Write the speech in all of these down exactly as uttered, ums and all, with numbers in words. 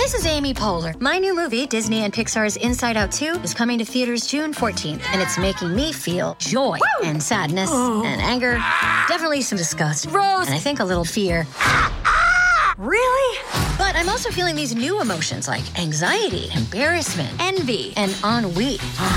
This is Amy Poehler. My new movie, Disney and Pixar's Inside Out two, is coming to theaters June fourteenth, and it's making me feel joy and sadness and anger, definitely some disgust, Rose, and I think a little fear. Really? But I'm also feeling these new emotions like anxiety, embarrassment, envy, and ennui.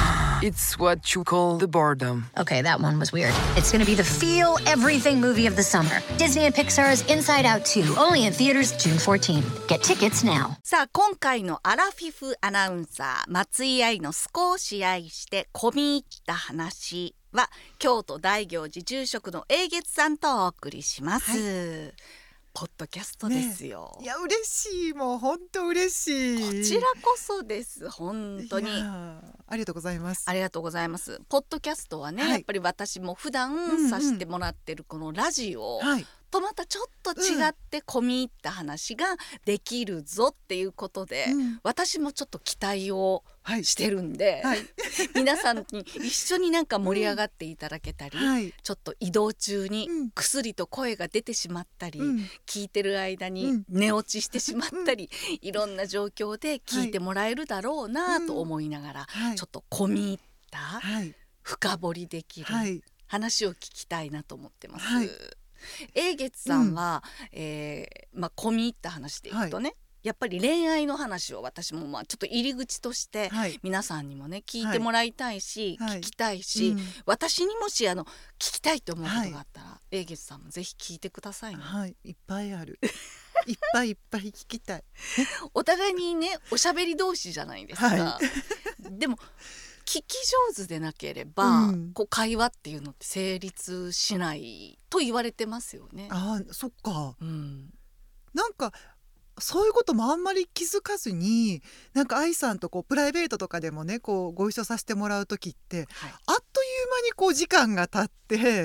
It's what you call the boredom. Okay, that one was weird. It's gonna be the feel everything movie of the summer. Disney and Pixar's Inside Out two, only in theaters June fourteenth. Get tickets now. さあ今回のアラフィフアナウンサー松井愛の少し愛して込み入った話は京都大行寺住職の英月さんとお送りします、はい、ポッドキャストですよ、 ね、いや嬉しい、もう本当嬉しい。 こちらこそです本当に。 ありがとうございます。 ありがとうございます。ポッドキャストはね、はい、やっぱり私も普段させてもらってるこのラジオ、うんうん、とまたちょっと違って込み入った話ができるぞっていうことで、うん、私もちょっと期待をしてるんで、はいはい、皆さんに一緒になんか盛り上がっていただけたり、うん、ちょっと移動中に薬と声が出てしまったり、うん、聞いてる間に寝落ちしてしまったり、うん、いろんな状況で聞いてもらえるだろうなと思いながら、はい、ちょっと込み入った、はい、深掘りできる話を聞きたいなと思ってます、はい。英月さんは、うんえーまあ、込み入った話でいくとね、はい、やっぱり恋愛の話を私もまあちょっと入り口として皆さんにもね聞いてもらいたいし、はい、聞きたいし、はいうん、私にもしあの聞きたいと思うことがあったら、はい、英月さんもぜひ聞いてくださいね、 はい、いっぱいあるいっぱいいっぱい聞きたいお互いにねおしゃべり同士じゃないですか、はい、でも聞き上手でなければ、うん、こう会話っていうのって成立しないと言われてますよね。 ああ、そっか、 うん、なんかそういうこともあんまり気づかずに、なんか愛さんとこうプライベートとかでもねこうご一緒させてもらう時って、はい、あっという間にこう時間が経って、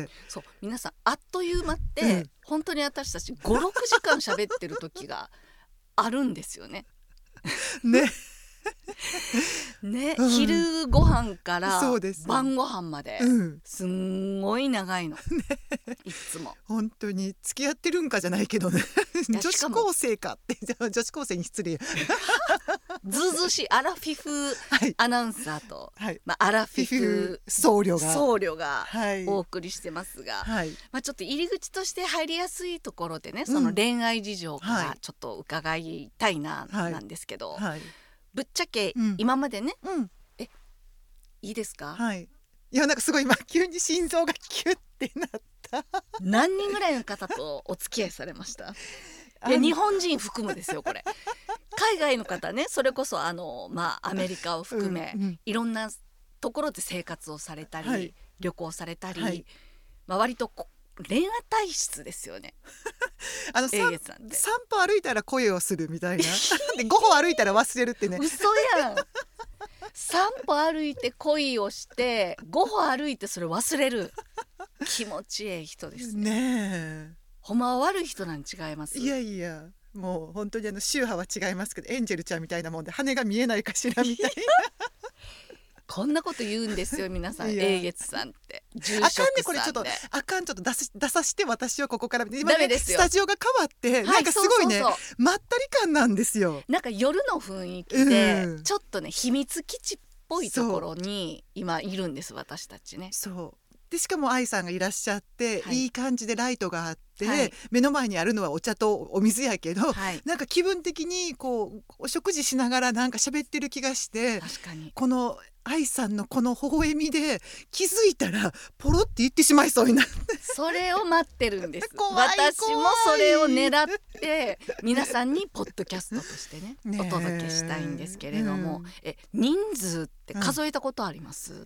そう皆さんあっという間って、うん、本当に私たちごろくじかん喋ってる時があるんですよねねね、うん、昼ご飯から晩ご飯まで、うん、すんごい長いの、ね、いつも本当に付き合ってるんかじゃないけどね女子高生かって女子高生に失礼ずうずうしいアラフィフアナウンサーと、はいまあ、アラフィフ僧侶が僧侶がお送りしてますが、はいまあ、ちょっと入り口として入りやすいところでね、その恋愛事情からちょっと伺いたいな、はい、なんですけど、はいぶっちゃけ今までね、うん、えいいですか、 はい、いやなんかすごい今急に心臓がキュッてなった何人ぐらいの方とお付き合いされましたいや日本人含むですよこれ海外の方ね、それこそあの、まあ、アメリカを含め、うんうん、いろんなところで生活をされたり、はい、旅行されたり、はいまあ、割と恋愛体質ですよねあの 3, さん歩歩いたら恋をするみたいなでご歩歩いたら忘れるってね嘘やんさん歩歩いて恋をしてご歩歩いてそれ忘れる気持ちいい人です ね, ねえほんまは悪い人なん違います。 いやいやもう本当にあの宗派は違いますけどエンジェルちゃんみたいなもんで羽が見えないかしらみたいなこんなこと言うんですよ皆さん英月さんって住職さんであかんねこれちょっとあかんちょっと出す出さして私はここから今、 ね、 スタジオが変わって、はい、なんかすごいねそうそうそうまったり感なんですよ。 なんか夜の雰囲気で、うん、ちょっとね秘密基地っぽいところに今いるんです私たちね。 そうでしかも愛さんがいらっしゃって、はい、いい感じでライトがあって、はい、目の前にあるのはお茶とお水やけど、はい、なんか気分的にこうお食事しながらなんか喋ってる気がして、 確かにこの愛さんのこの微笑みで気づいたらポロって言ってしまいそうになってそれを待ってるんです怖い私もそれを狙って皆さんにポッドキャストとしてねねお届けしたいんですけれども、うん、え人数って数えたことあります、うん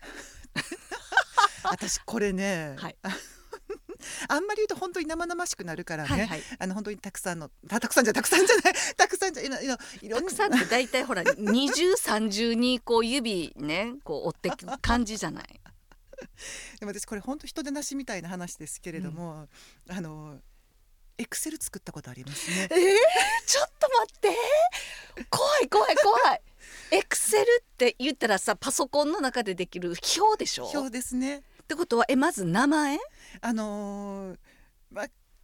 私これね、はい、あんまり言うと本当に生々しくなるからね、はいはい、あの本当にたくさんのたくさんじゃたくさんじゃないたくさんじゃいろいろいろたくさんって大体ほらにじゅうさんじゅうにこう指ねこう折っていく感じじゃないでも私これ本当人でなしみたいな話ですけれども、うん、あのエクセル作ったことありますね。 えー、ちょっと待って怖い怖い怖いエクセルって言ったらさパソコンの中でできる表でしょ。 表ですね。 ってことはえまず名前あのーま、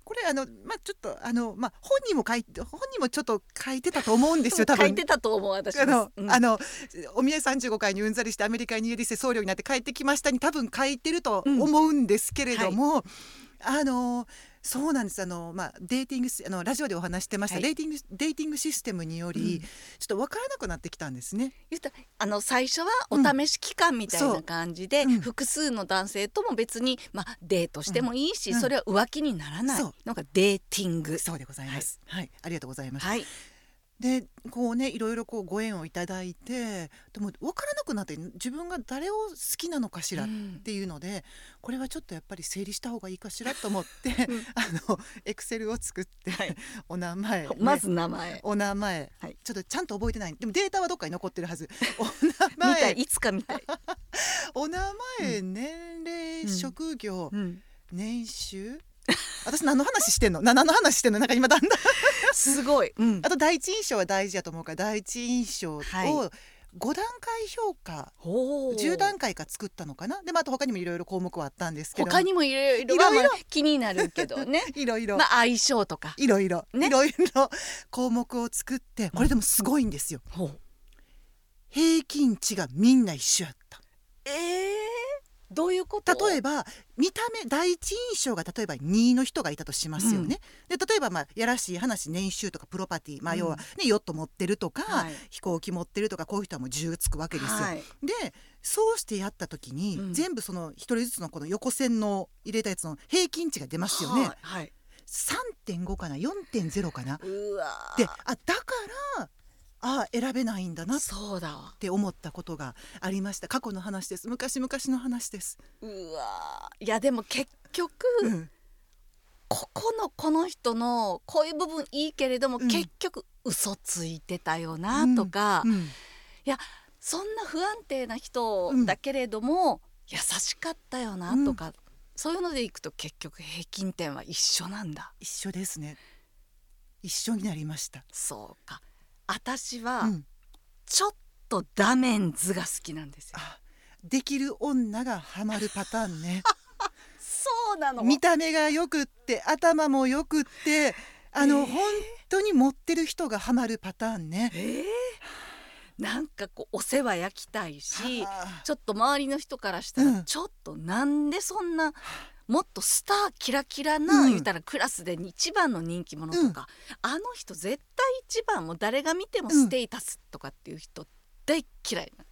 これあの、まあ、ちょっとあの、まあ、本人も書いて本人もちょっと書いてたと思うんですよ多分。 書いてたと思う私あの、 うん、 あのお見合いさんじゅうごかいにうんざりしてアメリカに家出して僧侶になって帰ってきましたに多分書いてると思うんですけれども、うんはい、あのそうなんです。あの、まあ、デーティングあのラジオでお話してました、はい、デーティングデーティングシステムにより、うん、ちょっと分からなくなってきたんですね。 言ったあの最初はお試し期間みたいな感じで、うん、複数の男性とも別に、まあ、デートしてもいいし、うん、それは浮気にならないのがデーティング。 そうでございます、はいはい、ありがとうございます、 はいでこうねいろいろこうご縁をいただいてでも分からなくなって自分が誰を好きなのかしらっていうので、うん、これはちょっとやっぱり整理した方がいいかしらと思って、うん、あのエクセルを作って、はい、お名前、ね、 まず名前お名前、はい、ちょっとちゃんと覚えてないでもデータはどっかに残ってるはずお名前見たいいつか見たいお名前、うん、年齢、職業、うん、年収私何の話してんの何の話してんのなんか今だんだんすごい、うん、 あと第一印象は大事だと思うから第一印象をごだんかい評価、はい、じゅうだんかいか作ったのかなで、まあ、あと他にもいろいろ項目はあったんですけど他にもいろいろはまあ気になるけどねいろいろ、 まあ、相性とかいろいろ、ね、いろいろ項目を作ってこれでもすごいんですよ、うん、平均値がみんな一緒やった。 えーどういうこと？ 例えば見た目第一印象が例えばにの人がいたとしますよね、うん、で例えばまあやらしい話年収とかプロパティ、まあ、要は、ねうん、ヨット持ってるとか、はい、飛行機持ってるとかこういう人はもうじゅうつくわけですよ、はい、でそうしてやった時に、うん、全部そのひとりずつのこの横線の入れたやつの平均値が出ますよね、はいはい、さんてんご かな よんてんゼロ かなうわであだからああ選べないんだなって思ったことがありました。過去の話です。昔々の話です。 うわいやでも結局、うん、ここのこの人のこういう部分いいけれども、うん、結局嘘ついてたよなとか、うんうん、いやそんな不安定な人だけれども、うん、優しかったよなとか、うん、そういうのでいくと結局平均点は一緒なんだ。 一緒ですね。一緒になりました。 そうか。私はちょっとダメンズが好きなんですよ、 あできる女がハマるパターンねそうなの。 見た目がよくって頭もよくってあの、えー、本当に持ってる人がハマるパターンね、 えー、なんかこうお世話焼きたいしちょっと周りの人からしたら、うん、ちょっとなんでそんなもっとスターキラキラな、うん、言ったらクラスで一番の人気者とか、うん、あの人絶対一番もう誰が見てもステータスとかっていう人大嫌いな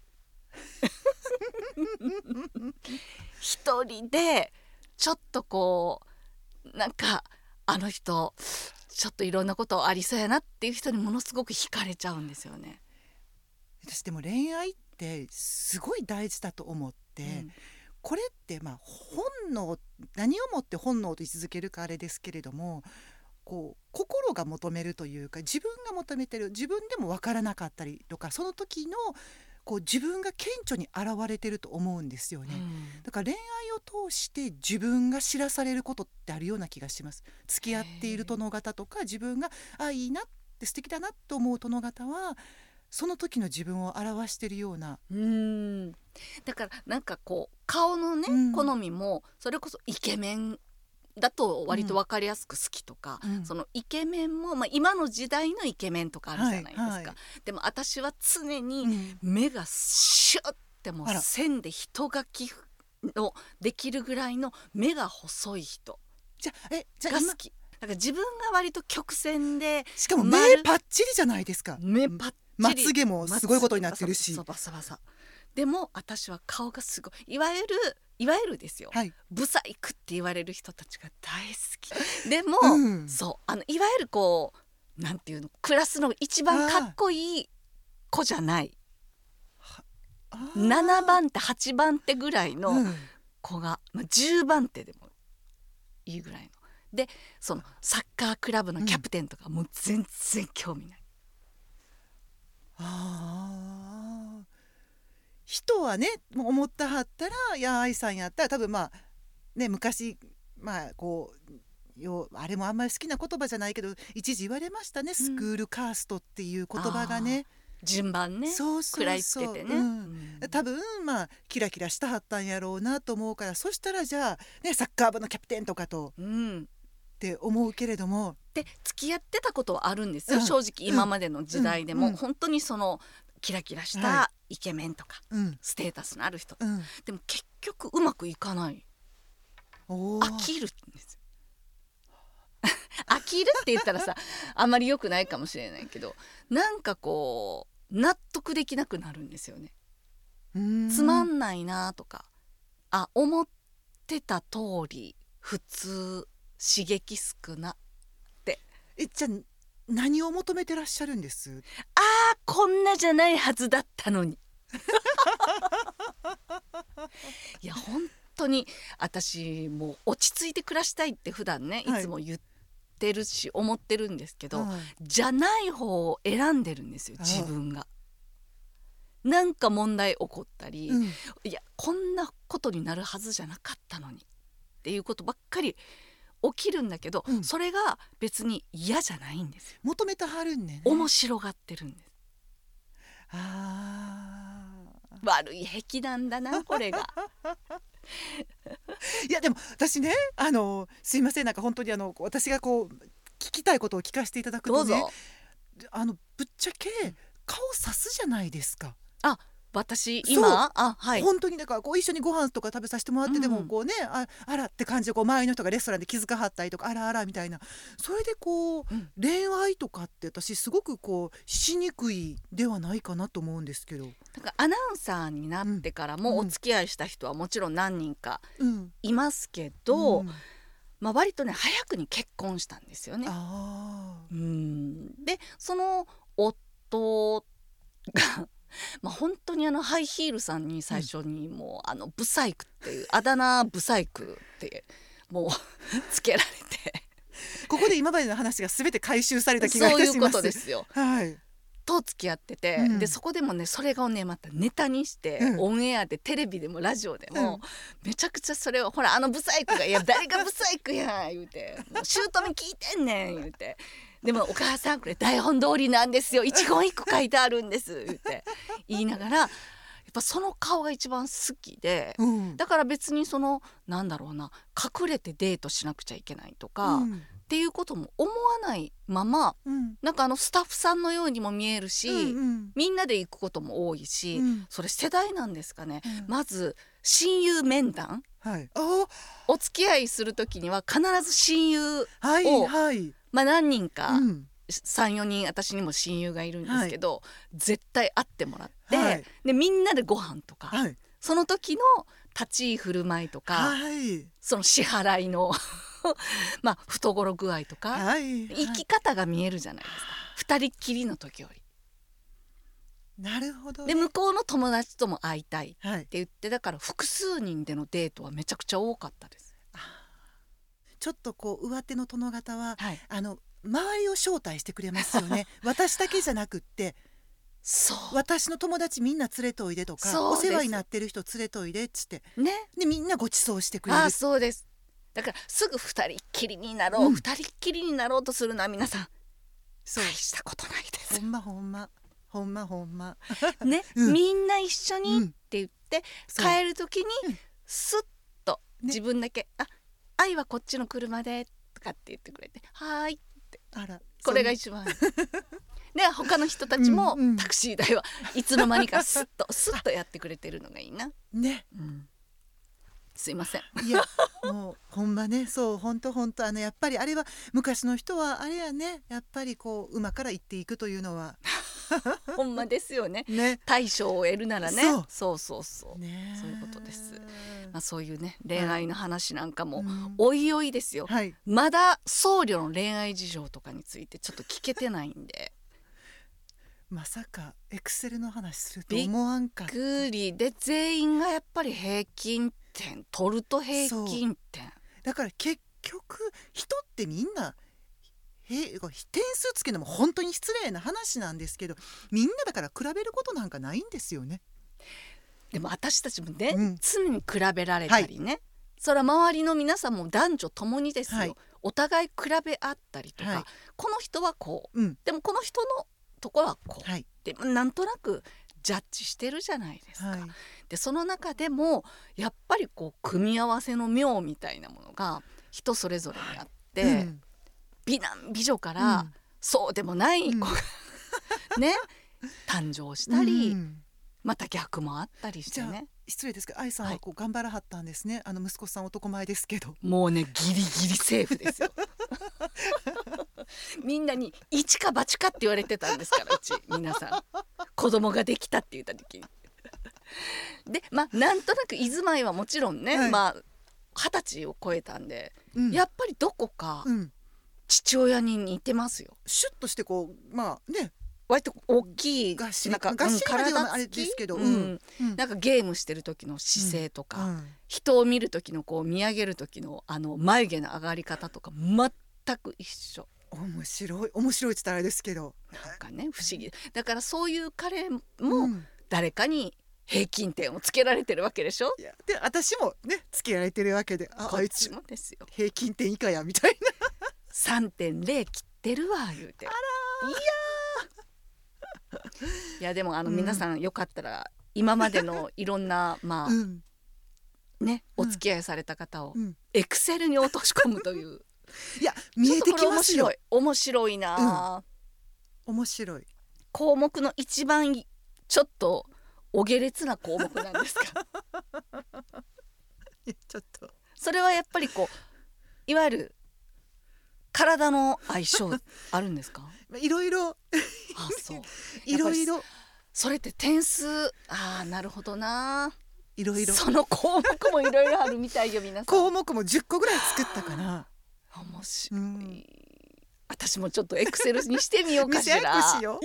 一人でちょっとこうなんかあの人ちょっといろんなことありそうやなっていう人にものすごく惹かれちゃうんですよね。 私でも恋愛ってすごい大事だと思って、うんこれってまあ本能何をもって本能と位置づけるかあれですけれどもこう心が求めるというか自分が求めてる自分でも分からなかったりとかその時のこう自分が顕著に現れてると思うんですよね、うん、だから恋愛を通して自分が知らされることってあるような気がします。付き合っている殿方とか自分があいいなって素敵だなと思う殿方はその時の自分を表しているような。 うーんだからなんかこう顔のね、うん、好みもそれこそイケメンだと割と分かりやすく好きとか、うん、そのイケメンも、まあ、今の時代のイケメンとかあるじゃないですか、はいはい、でも私は常に目がシュッてもう線で人描きのできるぐらいの目が細い人じゃえじゃが好き。だから自分が割と曲線でしかも目パッチリじゃないですか。 目パッチリまつげもすごいことになってるしバサバサでも私は顔がすごいいわゆるいわゆるですよ、はい、ブサイクって言われる人たちが大好きでも、うん、そうあのいわゆるこうなんていうのクラスの一番かっこいい子じゃないななばん手はちばん手ぐらいの子が、うんまあ、じゅうばん手でもいいぐらいのでそのサッカークラブのキャプテンとかもう全然興味ない、 うん、あ人はね思ったはったらいや愛さんやったら多分まあね昔まあこうよあれもあんまり好きな言葉じゃないけど一時言われましたね、うん、スクールカーストっていう言葉がね順番ねそうそうそう食らいつけてね、 うんうん、多分まあキラキラしたはったんやろうなと思うからそしたらじゃあ、ね、サッカー部のキャプテンとかと、 うんって思うけれども、 で付き合ってたことはあるんですよ、うん、正直今までの時代でも、うんうん、本当にそのキラキラしたイケメンとか、はい、ステータスのある人、うん、でも結局うまくいかない、飽きるんですよ飽きるって言ったらさあんまり良くないかもしれないけど、なんかこう納得できなくなるんですよね。つまんないなとか、あ思ってた通り普通、刺激少なって。 えじゃあ何を求めてらっしゃるんです？ あーこんなじゃないはずだったのにいや本当に私もう落ち着いて暮らしたいって普段ね、はい、いつも言ってるし思ってるんですけど、はい、じゃない方を選んでるんですよ自分が。なんか問題起こったり、うん、いやこんなことになるはずじゃなかったのにっていうことばっかり起きるんだけど、うん、それが別に嫌じゃないんですよ。 求めてはるんね。 面白がってるんです。 あ悪い癖なんだなこれがいやでも私ね、あのすいません、なんか本当にあの私がこう聞きたいことを聞かせていただくとね、 どうぞ。 あのぶっちゃけ顔さすじゃないですか。 あ私今あ、はい、 本当にだからこう一緒にご飯とか食べさせてもらっててもこうね、うん、あ, あらって感じでこう周りの人がレストランで気づかはったりとか、あらあらみたいな、それでこう、うん、恋愛とかって私すごくこうしにくいではないかなと思うんですけど。 だからアナウンサーになってからもお付き合いした人はもちろん何人かいますけど、うんうん、まあ、割とね早くに結婚したんですよね。 あうんでその夫がまあ、本当にあのハイヒールさんに最初にもう、うん、あのブサイクっていうあだ名ブサイクってもうつけられてここで今までの話が全て回収された気がいたします。 そういうことですよ、 はい、 と付き合ってて、うん、でそこでもねそれをねまたネタにして、うん、オンエアでテレビでもラジオでも、うん、めちゃくちゃそれをほらあのブサイクがいや誰がブサイクや言うてもう姑聞いてんねん言うてでもお母さんこれ台本通りなんですよ一言一句書いてあるんです言って言いながらやっぱその顔が一番好きで、うん、だから別にそのなんだろうな隠れてデートしなくちゃいけないとか、うん、っていうことも思わないまま、うん、なんかあのスタッフさんのようにも見えるし、うんうん、みんなで行くことも多いし、うん、それ世代なんですかね、うん、まず親友面談、 はい、 お付き合いする時には必ず親友を、 はいはい、 まあ、何人か、うん、さんよにん私にも親友がいるんですけど、はい、絶対会ってもらって、はい、でみんなでご飯とか、はい、その時の立ち居振る舞いとか、はい、その支払いのまあ懐具合とか、はいはい、生き方が見えるじゃないですか二人っきりの時より。 なるほど、ね、 で向こうの友達とも会いたいって言って、はい、だから複数人でのデートはめちゃくちゃ多かったです。 ちょっとこう上手の殿方は、はい、あの周りを招待してくれますよね私だけじゃなくってそう私の友達みんな連れておいでとかお世話になってる人連れておいでっつって、ね、でみんなご馳走してくれる。 あそうです。だからすぐ二人っきりになろう、うん、二人っきりになろうとするのは皆さんそう大したことないです。 ほんまほんまほんまほんまね、うん、みんな一緒にって言って、うん、帰る時にスッと自分だけ、ね、あ愛はこっちの車でとかって言ってくれてはーいってあらこれが一番で他の人たちもタクシー代はいつの間にかスッとスッとやってくれてるのがいいなね、 うん、すいませんいやもうほんまねそうほんとほんとあのやっぱりあれは昔の人はあれやねやっぱりこう馬から行っていくというのはほんまですよ ね, ね大賞を得るならねそうそうそうそう、ね、そういうことです、まあ、そういうね恋愛の話なんかも、はい、おいおいですよ、はい、まだ僧侶の恋愛事情とかについてちょっと聞けてないんでまさかエクセルの話すると思わんかった。 びっくりで全員がやっぱり平均点取ると平均点だから結局人ってみんなへ点数つけるのも本当に失礼な話なんですけどみんなだから比べることなんかないんですよね。 でも私たちもね、うん、常に比べられたりね、はい、それは周りの皆さんも男女ともにですよ、はい、お互い比べ合ったりとか、はい、この人はこう、うん、でもこの人のところはこう、はい、でなんとなくジャッジしてるじゃないですか、はい、でその中でもやっぱりこう組み合わせの妙みたいなものが人それぞれにあって 、うん、美男美女から、うん、そうでもない子が、うん、ね誕生したり、うん、また逆もあったりしてね。 失礼ですけど愛さんはこう頑張らはったんですね、はい、あの息子さん男前ですけど。 もうねギリギリセーフですよみんなに一か八かって言われてたんですからうち皆さん子供ができたって言った時にでまあなんとなく居住まいはもちろんね、はい、まあ二十歳を超えたんで、うん、やっぱりどこか父親に似てますよ。 シュッとしてこうまあね割と大きいがっしりなんか、 がっしりまでは体あれですけど、 うんうんうん、なんかゲームしてる時の姿勢とか、うんうん、人を見る時のこう見上げる時のあの眉毛の上がり方とか全く一緒。 面白い面白いって言ったらあれですけどなんかね不思議だからそういう彼も誰かに平均点をつけられてるわけでしょ。 いやで私もねつけられてるわけで あ, こっちもですよ平均点以下やみたいなさんてんゼロ 切ってるわ言うて。あらいやいやでもあの、うん、皆さんよかったら今までのいろんなまあ、うん、ねお付き合いされた方をエクセルに落とし込むという、うん、 いや見えてきますよ。 面白い面白いな、 うん、面白い項目の一番ちょっとお下劣な項目なんですかいやちょっとそれはやっぱりこういわゆる体の相性あるんですかいろいろあそういろいろそれって点数あなるほどないろいろその項目もいろいろあるみたいよ皆さん。 項目もじゅっこぐらい作ったかな。 面白い、うん、私もちょっとエクセルにしてみようかしら。 見せ合いっこしよ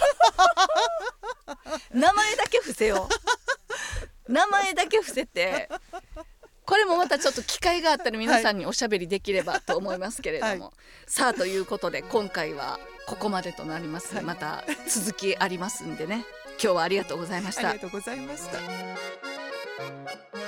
う名前だけ伏せよう名前だけ伏せてこれもまたちょっと機会があったら皆さんにおしゃべりできればと思いますけれども、はい、さあということで今回はここまでとなります、はい、また続きありますんでね今日はありがとうございました。 ありがとうございました。